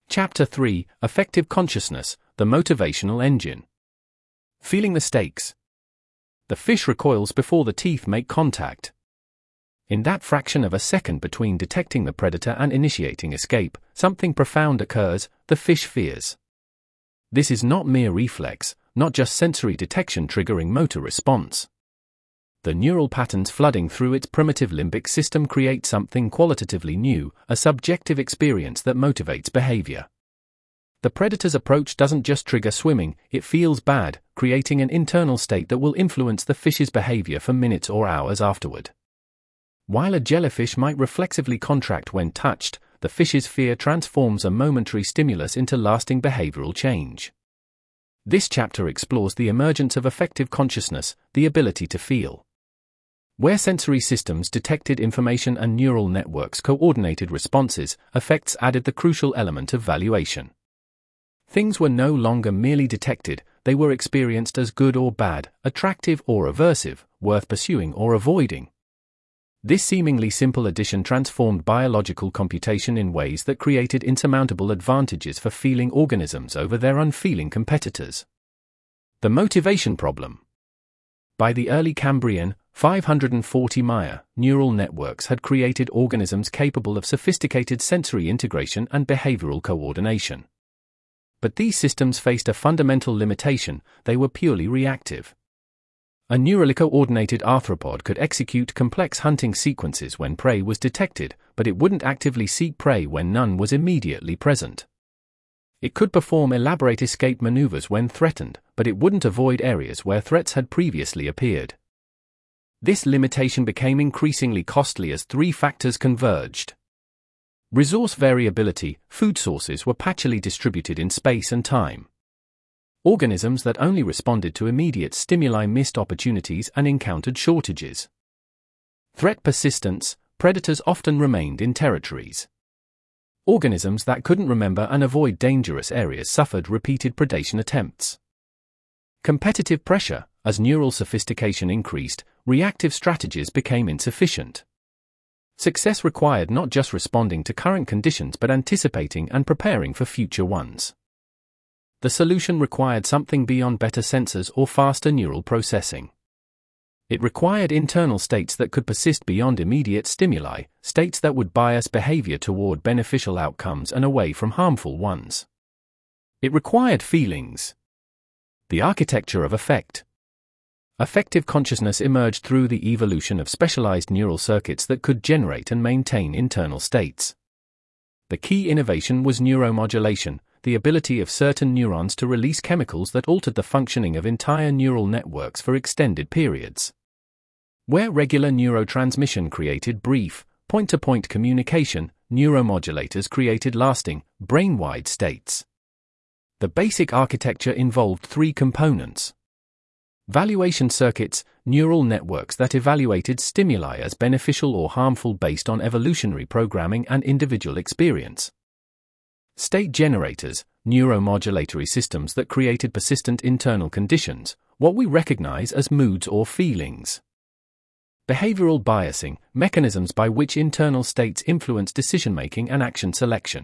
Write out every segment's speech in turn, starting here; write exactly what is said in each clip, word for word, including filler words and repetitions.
Chapter three, Affective Consciousness, the Motivational Engine. Feeling the stakes. The fish recoils before the teeth make contact. In that fraction of a second between detecting the predator and initiating escape, something profound occurs: the fish fears. This is not mere reflex, not just sensory detection triggering motor response. The neural patterns flooding through its primitive limbic system create something qualitatively new, a subjective experience that motivates behavior. The predator's approach doesn't just trigger swimming, it feels bad, creating an internal state that will influence the fish's behavior for minutes or hours afterward. While a jellyfish might reflexively contract when touched, the fish's fear transforms a momentary stimulus into lasting behavioral change. This chapter explores the emergence of affective consciousness, the ability to feel. Where sensory systems detected information and neural networks coordinated responses, affects added the crucial element of valuation. Things were no longer merely detected, they were experienced as good or bad, attractive or aversive, worth pursuing or avoiding. This seemingly simple addition transformed biological computation in ways that created insurmountable advantages for feeling organisms over their unfeeling competitors. The motivation problem. By the early Cambrian, five hundred forty Maya, neural networks had created organisms capable of sophisticated sensory integration and behavioral coordination. But these systems faced a fundamental limitation: they were purely reactive. A neurally coordinated arthropod could execute complex hunting sequences when prey was detected, but it wouldn't actively seek prey when none was immediately present. It could perform elaborate escape maneuvers when threatened, but it wouldn't avoid areas where threats had previously appeared. This limitation became increasingly costly as three factors converged. Resource variability: food sources were patchily distributed in space and time. Organisms that only responded to immediate stimuli missed opportunities and encountered shortages. Threat persistence: predators often remained in territories. Organisms that couldn't remember and avoid dangerous areas suffered repeated predation attempts. Competitive pressure: as neural sophistication increased, reactive strategies became insufficient. Success required not just responding to current conditions but anticipating and preparing for future ones. The solution required something beyond better sensors or faster neural processing. It required internal states that could persist beyond immediate stimuli, states that would bias behavior toward beneficial outcomes and away from harmful ones. It required feelings. The architecture of affect. Affective consciousness emerged through the evolution of specialized neural circuits that could generate and maintain internal states. The key innovation was neuromodulation, the ability of certain neurons to release chemicals that altered the functioning of entire neural networks for extended periods. Where regular neurotransmission created brief, point-to-point communication, neuromodulators created lasting, brain-wide states. The basic architecture involved three components. Valuation circuits: neural networks that evaluated stimuli as beneficial or harmful based on evolutionary programming and individual experience. State generators: neuromodulatory systems that created persistent internal conditions, what we recognize as moods or feelings. Behavioral biasing: mechanisms by which internal states influence decision-making and action selection.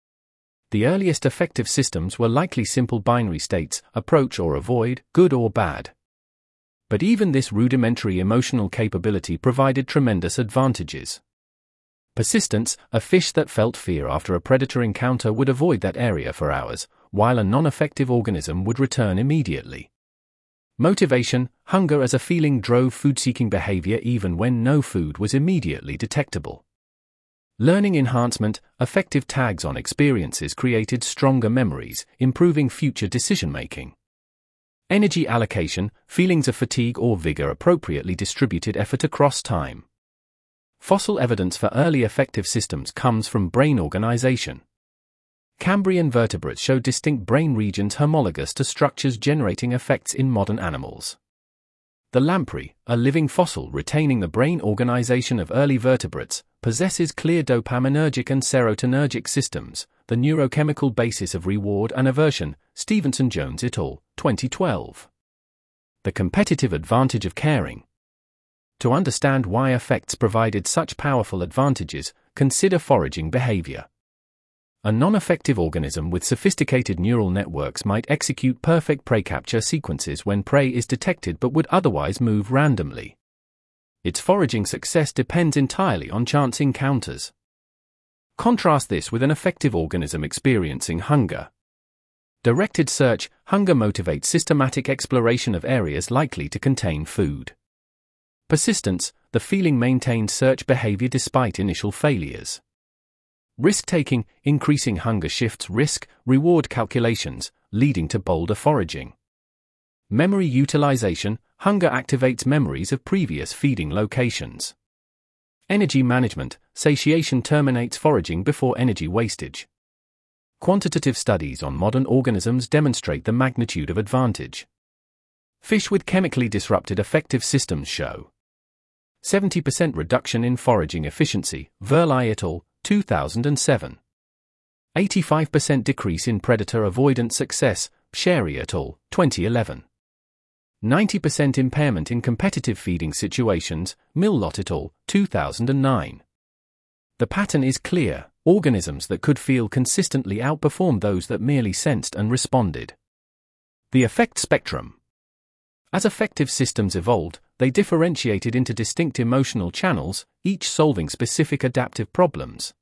The earliest affective systems were likely simple binary states: approach or avoid, good or bad. But even this rudimentary emotional capability provided tremendous advantages. Persistence: a fish that felt fear after a predator encounter would avoid that area for hours, while a non-affective organism would return immediately. Motivation: hunger as a feeling drove food-seeking behavior even when no food was immediately detectable. Learning enhancement: affective tags on experiences created stronger memories, improving future decision-making. Energy allocation: feelings of fatigue or vigor appropriately distributed effort across time. Fossil evidence for early affective systems comes from brain organization. Cambrian vertebrates show distinct brain regions homologous to structures generating effects in modern animals. The lamprey, a living fossil retaining the brain organization of early vertebrates, possesses clear dopaminergic and serotonergic systems, the neurochemical basis of reward and aversion, Stevenson Jones et al., twenty twelve. The competitive advantage of caring. To understand why affects provided such powerful advantages, consider foraging behavior. A non-effective organism with sophisticated neural networks might execute perfect prey capture sequences when prey is detected but would otherwise move randomly. Its foraging success depends entirely on chance encounters. Contrast this with an effective organism experiencing hunger. Directed search, hunger motivates systematic exploration of areas likely to contain food. Persistence, the feeling maintains search behavior despite initial failures. Risk-taking, increasing hunger shifts risk-reward calculations, leading to bolder foraging. Memory utilization, hunger activates memories of previous feeding locations. Energy management, satiation terminates foraging before energy wastage. Quantitative studies on modern organisms demonstrate the magnitude of advantage. Fish with chemically disrupted effective systems show seventy percent reduction in foraging efficiency, Verlai et al., two thousand seven. eighty-five percent decrease in predator avoidance success, Psheri et al., twenty eleven. ninety percent impairment in competitive feeding situations, Millot et al., two thousand nine. The pattern is clear: organisms that could feel consistently outperformed those that merely sensed and responded. The effect spectrum. As effective systems evolved, they differentiated into distinct emotional channels, each solving specific adaptive problems.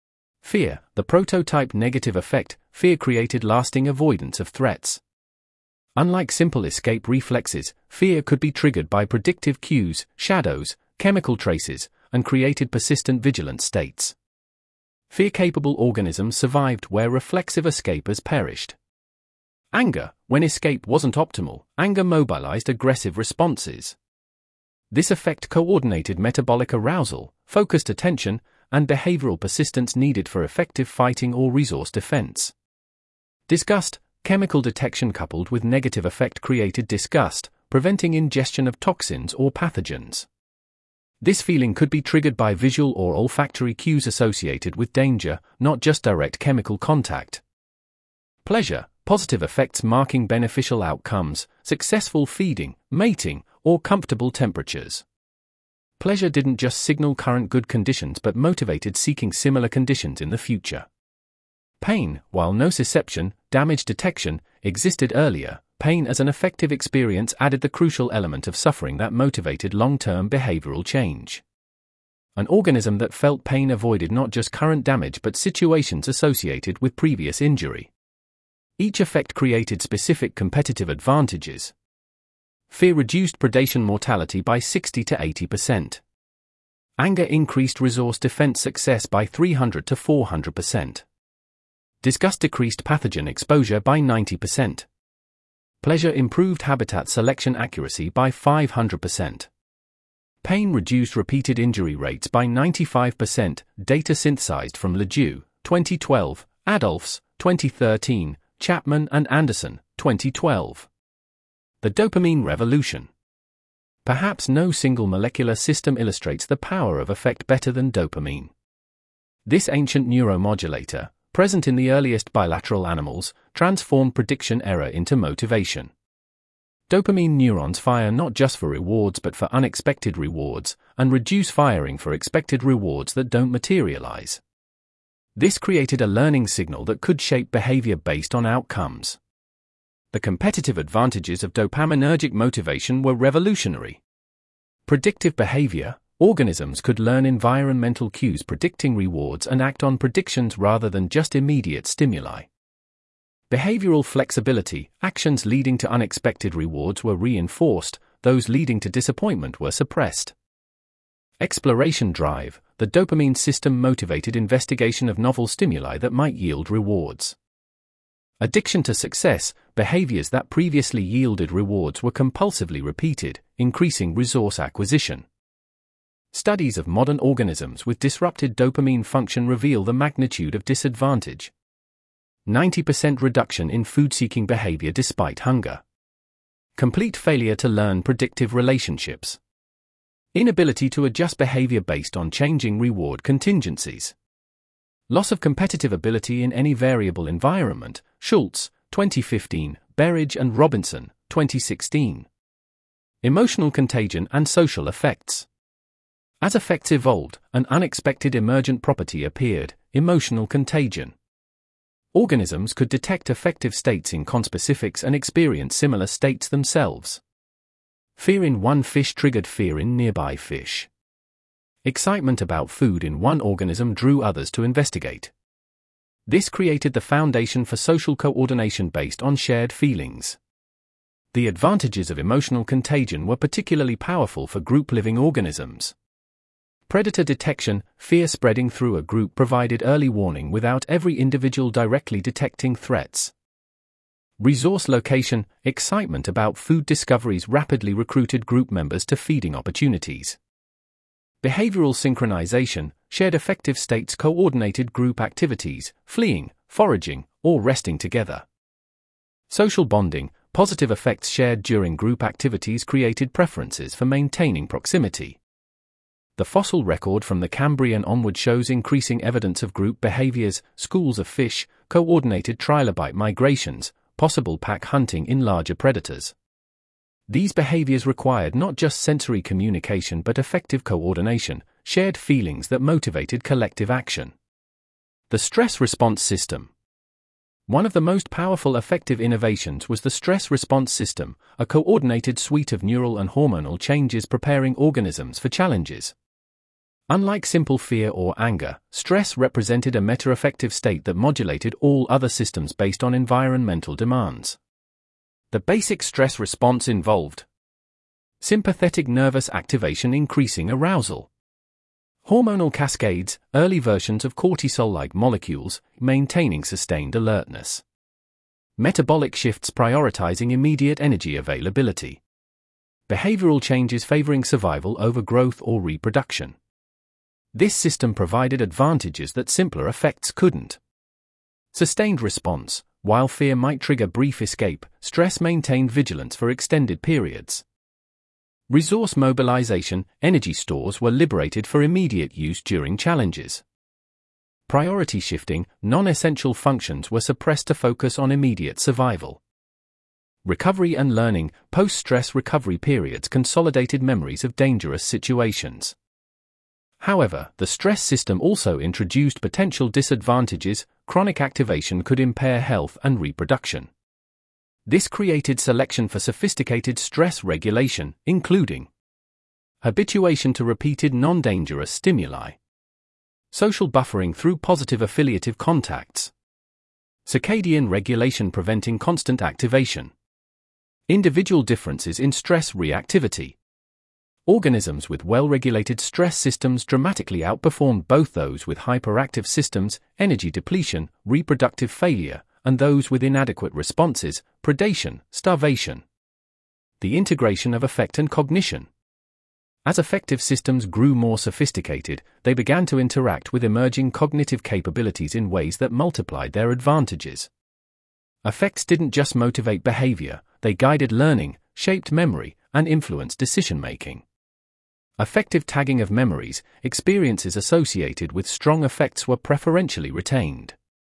Fear, the prototype negative effect, fear created lasting avoidance of threats. Unlike simple escape reflexes, fear could be triggered by predictive cues, shadows, chemical traces, and created persistent vigilance states. Fear-capable organisms survived where reflexive escapers perished. Anger, when escape wasn't optimal, anger mobilized aggressive responses. This effect coordinated metabolic arousal, focused attention, and behavioral persistence needed for effective fighting or resource defense. Disgust, chemical detection coupled with negative effect created disgust, preventing ingestion of toxins or pathogens. This feeling could be triggered by visual or olfactory cues associated with danger, not just direct chemical contact. Pleasure, positive effects marking beneficial outcomes, successful feeding, mating, or comfortable temperatures. Pleasure didn't just signal current good conditions but motivated seeking similar conditions in the future. Pain, while nociception, damage detection, existed earlier, pain as an effective experience added the crucial element of suffering that motivated long-term behavioral change. An organism that felt pain avoided not just current damage but situations associated with previous injury. Each effect created specific competitive advantages. Fear reduced predation mortality by sixty to eighty percent. Anger increased resource defense success by three hundred to four hundred percent. Disgust decreased pathogen exposure by ninety percent. Pleasure improved habitat selection accuracy by five hundred percent. Pain reduced repeated injury rates by ninety-five percent. Data synthesized from Ledoux, twenty twelve, Adolphs, twenty thirteen, Chapman and Anderson, twenty twelve. The dopamine revolution. Perhaps no single molecular system illustrates the power of effect better than dopamine. This ancient neuromodulator, present in the earliest bilateral animals, transformed prediction error into motivation. Dopamine neurons fire not just for rewards but for unexpected rewards, and reduce firing for expected rewards that don't materialize. This created a learning signal that could shape behavior based on outcomes. The competitive advantages of dopaminergic motivation were revolutionary. Predictive behavior. Organisms could learn environmental cues predicting rewards and act on predictions rather than just immediate stimuli. Behavioral flexibility. Actions leading to unexpected rewards were reinforced, those leading to disappointment were suppressed. Exploration drive. The dopamine system motivated investigation of novel stimuli that might yield rewards. Addiction to success. Behaviors that previously yielded rewards were compulsively repeated, increasing resource acquisition. Studies of modern organisms with disrupted dopamine function reveal the magnitude of disadvantage. ninety percent reduction in food-seeking behavior despite hunger. Complete failure to learn predictive relationships. Inability to adjust behavior based on changing reward contingencies. Loss of competitive ability in any variable environment. Schultz, twenty fifteen, Berridge and Robinson, twenty sixteen. Emotional contagion and social effects. As effects evolved, an unexpected emergent property appeared: emotional contagion. Organisms could detect affective states in conspecifics and experience similar states themselves. Fear in one fish triggered fear in nearby fish. Excitement about food in one organism drew others to investigate. This created the foundation for social coordination based on shared feelings. The advantages of emotional contagion were particularly powerful for group-living organisms. Predator detection, fear spreading through a group provided early warning without every individual directly detecting threats. Resource location, excitement about food discoveries rapidly recruited group members to feeding opportunities. Behavioral synchronization, shared affective states coordinated group activities, fleeing, foraging, or resting together. Social bonding, positive effects shared during group activities created preferences for maintaining proximity. The fossil record from the Cambrian onward shows increasing evidence of group behaviors, schools of fish, coordinated trilobite migrations, possible pack hunting in larger predators. These behaviors required not just sensory communication but effective coordination, shared feelings that motivated collective action. The stress response system. One of the most powerful effective innovations was the stress response system, a coordinated suite of neural and hormonal changes preparing organisms for challenges. Unlike simple fear or anger, stress represented a meta-affective state that modulated all other systems based on environmental demands. The basic stress response involved sympathetic nervous activation increasing arousal, hormonal cascades, early versions of cortisol-like molecules, maintaining sustained alertness, metabolic shifts prioritizing immediate energy availability, behavioral changes favoring survival over growth or reproduction. This system provided advantages that simpler effects couldn't. Sustained response. While fear might trigger brief escape, stress maintained vigilance for extended periods. Resource mobilization. Energy stores were liberated for immediate use during challenges. Priority shifting. Non-essential functions were suppressed to focus on immediate survival. Recovery and learning. Post-stress recovery periods consolidated memories of dangerous situations. However, the stress system also introduced potential disadvantages. Chronic activation could impair health and reproduction. This created selection for sophisticated stress regulation, including habituation to repeated non-dangerous stimuli, social buffering through positive affiliative contacts, circadian regulation preventing constant activation, individual differences in stress reactivity. Organisms with well-regulated stress systems dramatically outperformed both those with hyperactive systems, energy depletion, reproductive failure, and those with inadequate responses, predation, starvation. The integration of affect and cognition. As affective systems grew more sophisticated, they began to interact with emerging cognitive capabilities in ways that multiplied their advantages. Affects didn't just motivate behavior, they guided learning, shaped memory, and influenced decision-making. Affective tagging of memories, experiences associated with strong affects were preferentially retained.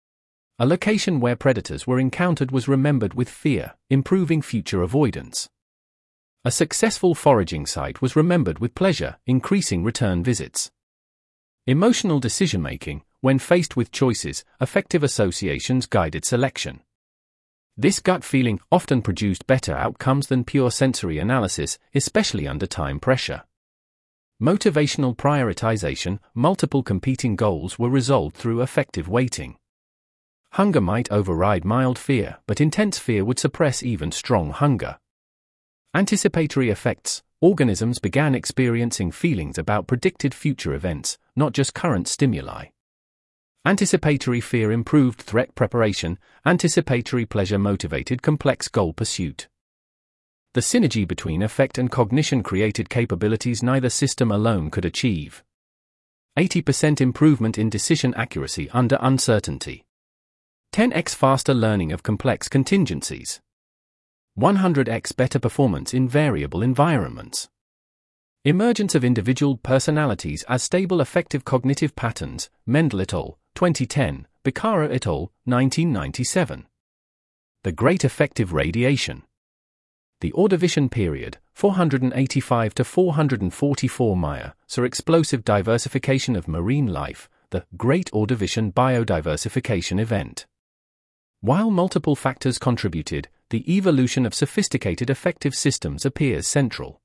A location where predators were encountered was remembered with fear, improving future avoidance. A successful foraging site was remembered with pleasure, increasing return visits. Emotional decision-making. When faced with choices, affective associations guided selection. This gut feeling often produced better outcomes than pure sensory analysis, especially under time pressure. Motivational prioritization. Multiple competing goals were resolved through effective weighting. Hunger might override mild fear, but intense fear would suppress even strong hunger. Anticipatory effects. Organisms began experiencing feelings about predicted future events, not just current stimuli. Anticipatory fear improved threat preparation. Anticipatory pleasure motivated complex goal pursuit. The synergy between affect and cognition created capabilities neither system alone could achieve. eighty percent improvement in decision accuracy under uncertainty. ten x faster learning of complex contingencies. one hundred x better performance in variable environments. Emergence of individual personalities as stable affective cognitive patterns. Mendel et al., twenty ten, Becerra et al., nineteen ninety-seven. The Great Affective Radiation. The Ordovician period, four eighty-five to four forty-four Maya, saw explosive diversification of marine life, the Great Ordovician Biodiversification Event. While multiple factors contributed, the evolution of sophisticated affective systems appears central.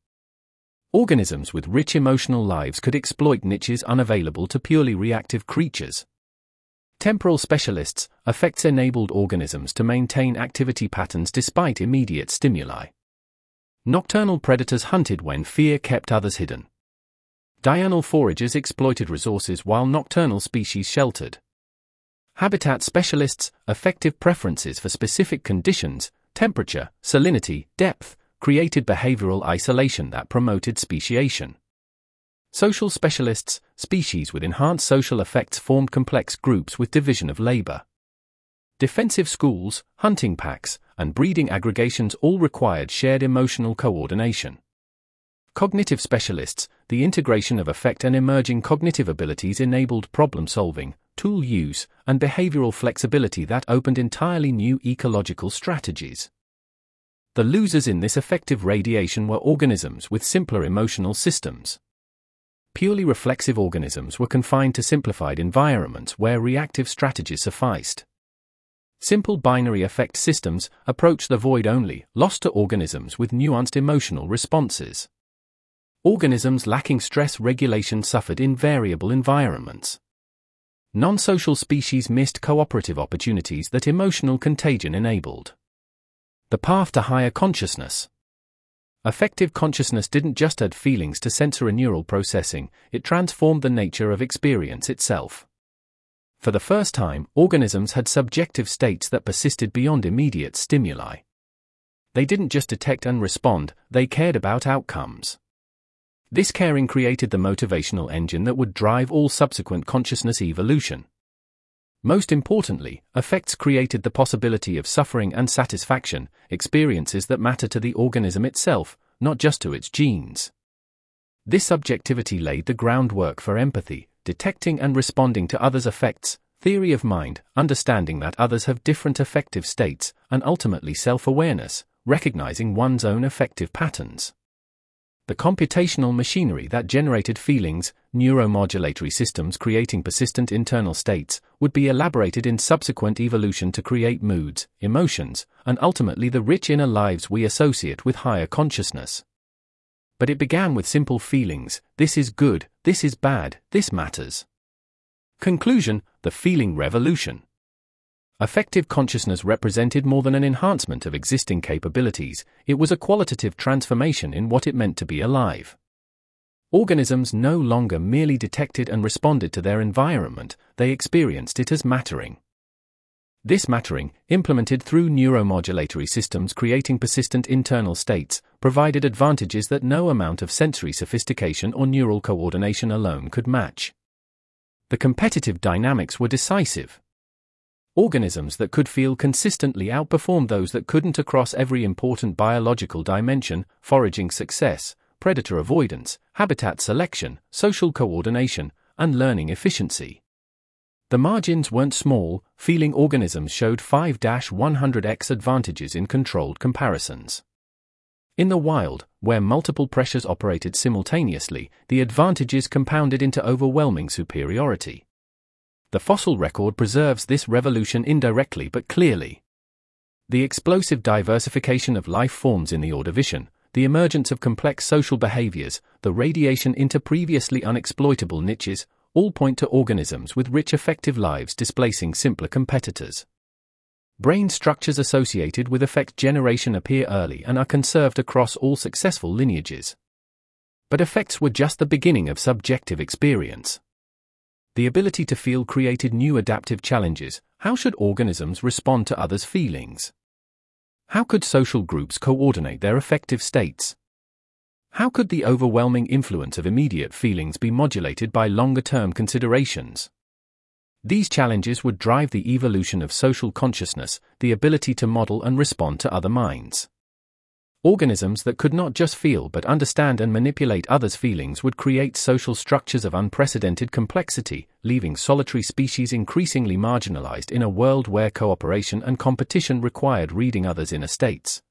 Organisms with rich emotional lives could exploit niches unavailable to purely reactive creatures. Temporal specialists, affects-enabled organisms to maintain activity patterns despite immediate stimuli. Nocturnal predators hunted when fear kept others hidden. Diurnal foragers exploited resources while nocturnal species sheltered. Habitat specialists, affective preferences for specific conditions, temperature, salinity, depth, created behavioral isolation that promoted speciation. Social specialists, species with enhanced social effects formed complex groups with division of labor. Defensive schools, hunting packs, and breeding aggregations all required shared emotional coordination. Cognitive specialists, the integration of affect and emerging cognitive abilities enabled problem-solving, tool use, and behavioral flexibility that opened entirely new ecological strategies. The losers in this affective radiation were organisms with simpler emotional systems. Purely reflexive organisms were confined to simplified environments where reactive strategies sufficed. Simple binary affect systems, approach the void only, lost to organisms with nuanced emotional responses. Organisms lacking stress regulation suffered in variable environments. Non-social species missed cooperative opportunities that emotional contagion enabled. The path to higher consciousness. Affective consciousness didn't just add feelings to sensory neural processing, it transformed the nature of experience itself. For the first time, organisms had subjective states that persisted beyond immediate stimuli. They didn't just detect and respond, they cared about outcomes. This caring created the motivational engine that would drive all subsequent consciousness evolution. Most importantly, affects created the possibility of suffering and satisfaction, experiences that matter to the organism itself, not just to its genes. This subjectivity laid the groundwork for empathy, detecting and responding to others' affects, theory of mind, understanding that others have different affective states, and ultimately self-awareness, recognizing one's own affective patterns. The computational machinery that generated feelings, neuromodulatory systems creating persistent internal states, would be elaborated in subsequent evolution to create moods, emotions, and ultimately the rich inner lives we associate with higher consciousness. But it began with simple feelings: this is good, this is bad, this matters. Conclusion: the feeling revolution. Affective consciousness represented more than an enhancement of existing capabilities, it was a qualitative transformation in what it meant to be alive. Organisms no longer merely detected and responded to their environment, they experienced it as mattering. This mattering, implemented through neuromodulatory systems creating persistent internal states, provided advantages that no amount of sensory sophistication or neural coordination alone could match. The competitive dynamics were decisive. Organisms that could feel consistently outperformed those that couldn't across every important biological dimension: foraging success, predator avoidance, habitat selection, social coordination, and learning efficiency. The margins weren't small, feeling organisms showed five to one hundred x advantages in controlled comparisons. In the wild, where multiple pressures operated simultaneously, the advantages compounded into overwhelming superiority. The fossil record preserves this revolution indirectly but clearly. The explosive diversification of life forms in the Ordovician, the emergence of complex social behaviors, the radiation into previously unexploitable niches, all point to organisms with rich affective lives displacing simpler competitors. Brain structures associated with affect generation appear early and are conserved across all successful lineages. But affects were just the beginning of subjective experience. The ability to feel created new adaptive challenges. How should organisms respond to others' feelings? How could social groups coordinate their affective states? How could the overwhelming influence of immediate feelings be modulated by longer-term considerations? These challenges would drive the evolution of social consciousness, the ability to model and respond to other minds. Organisms that could not just feel but understand and manipulate others' feelings would create social structures of unprecedented complexity, leaving solitary species increasingly marginalized in a world where cooperation and competition required reading others' inner states.